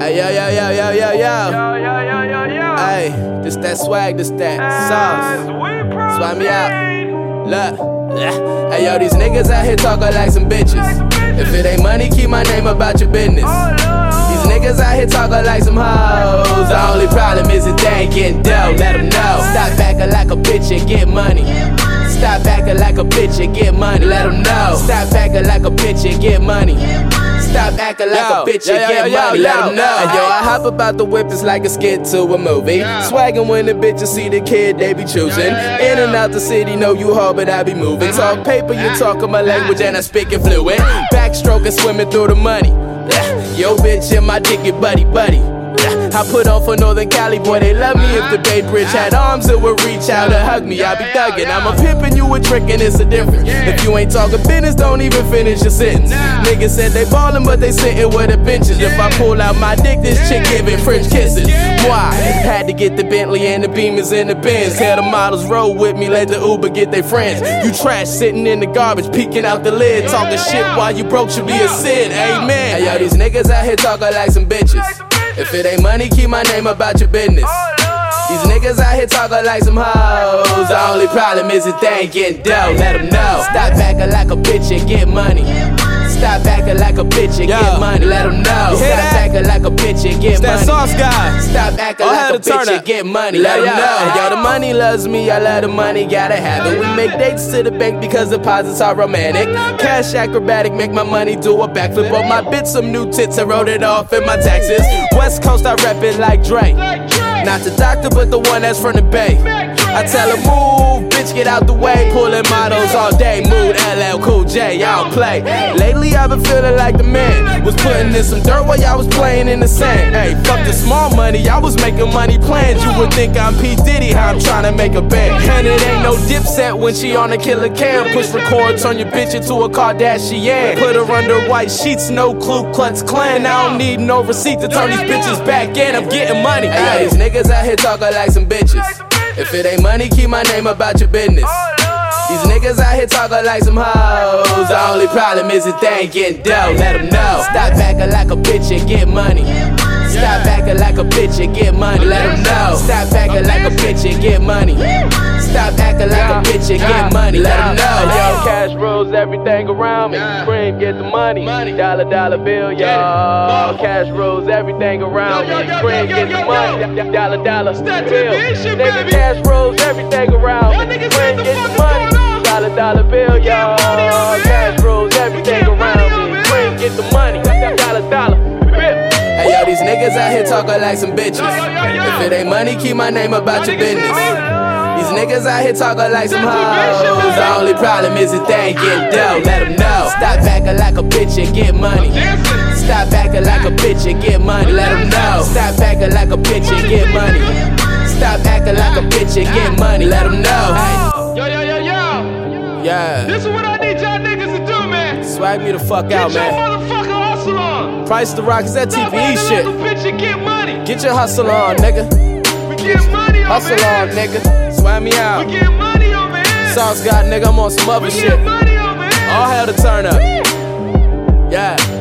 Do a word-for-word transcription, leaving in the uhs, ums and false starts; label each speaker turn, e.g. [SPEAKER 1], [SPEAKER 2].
[SPEAKER 1] Hey, yo, yo, yo, yo, yo, yo.
[SPEAKER 2] Yo, yo, yo, yo, yo.
[SPEAKER 1] Hey, this that swag, this that sauce. Swag me out. Look. Yeah. Hey, yo, these niggas out here talking like some bitches. If it ain't money, keep my name about your business. These niggas out here talking like some hoes. The only problem is that they ain't getting dough. Let them know. Stop acting like a bitch and get money. Stop acting like a bitch and get money. Let them know. Stop acting like a bitch and get money. Stop acting like yo, a bitch and yo, get yo, money. Yo, Let them know. And yo, I hop about the whip, it's like a skit to a movie. Yeah. Swaggin' when the bitches see the kid, they be choosing. Yeah, yeah, yeah. In and out the city, know you hard, but I be moving. Uh-huh. Talk paper, you talking my language, and I speak it fluent. Backstroking, swimming through the money. Yo, bitch, and my dicky buddy, buddy. I put on for Northern Cali, boy, they love me. If the Bay Bridge had arms, it would reach out and hug me. I be thuggin', I'm a pimpin', you a trickin', it's a difference. If you ain't talking business, don't even finish your sentence. Niggas said they ballin', but they sittin' where the benches. If I pull out my dick, this chick giving French kisses. Why? Had to get the Bentley and the Beamers in the Benz. Tell the models roll with me, let the Uber get their friends. You trash sittin' in the garbage, peeking out the lid. Talking shit while you broke should be a sin, amen. Hey, yo, these niggas out here talking like some bitches. If it ain't money, keep my name about your business. These niggas out here talking like some hoes. The only problem is that they ain't getting dough. Let them know. Stop acting like a bitch and get money. Stop acting like a bitch and Yo. get money. Let them know. Stop acting like a bitch and get it's money. That sauce guy. Stop acting like a bitch and get money. Let them know. Yo, the money loves me. I love the money. Gotta have it. We make dates to the bank because deposits are romantic. Cash acrobatic. Make my money do a backflip. On my bitch some new tits. I wrote it off in my taxes. West Coast I rep it like Dre. Not the doctor, but the one that's from the Bay. I tell her move, bitch, get out the way. Pulling models all day, mood L L Cool J, I don't play. Lately I've been feeling like the man. Was putting in some dirt while y'all was playing in the sand. Hey, fuck the small money, I was making money plans. You would think I'm P. Diddy, how I'm trying to make a band. And it ain't no Dipset when she on a killer cam. Push record, turn your bitch into a Kardashian. Put her under white sheets, no Ku Klux Klan. I don't need no receipt to turn these bitches back in. I'm getting money. Hey, these niggas out here talking like some bitches. If it ain't money, keep my name about your business. These niggas out here talking like some hoes. The only problem is that they ain't getting dough. Let them know. Stop acting like a bitch and get money. Stop acting like a bitch and get money. Let them know. Stop acting like a bitch and get money. Stop acting like a bitch and get money. Let them know. Yo, cash rules everything around me. Cream, get the money. Dollar, dollar bill, y'all. Cash rules everything around me. Cream, get the money. Dollar, dollar bill. Nigga, cash rules everything around me. Cream, get the money. Dollar, dollar bill, y'all. Cash rules everything around me. Cream, get the money. Dollar, dollar bill. Hey, yo, these niggas out here talking like some bitches. If it ain't money, keep my name about your business. These niggas out here talking like some hoes. The only problem is that they ain't getting dough. Let them know. Stop acting like a bitch and get money. Stop acting like a bitch and get money. Let them know. Stop acting like a bitch and get money. Stop acting like a bitch and get money. Let them know.
[SPEAKER 2] Yo, yo, yo, yo.
[SPEAKER 1] Yeah.
[SPEAKER 2] This is what I need y'all niggas to do, man.
[SPEAKER 1] Swag me the fuck out, man.
[SPEAKER 2] Get your motherfucking hustle on.
[SPEAKER 1] Price the Rock is that T P E shit.
[SPEAKER 2] Like a bitch and get money.
[SPEAKER 1] Get your hustle on, nigga.
[SPEAKER 2] We get money on,
[SPEAKER 1] hustle
[SPEAKER 2] man.
[SPEAKER 1] on, nigga. Swag me out.
[SPEAKER 2] We get money on, man.
[SPEAKER 1] Sauce God, nigga, I'm on some other
[SPEAKER 2] we
[SPEAKER 1] shit.
[SPEAKER 2] Get money on, man.
[SPEAKER 1] All hell to turn up. Yeah.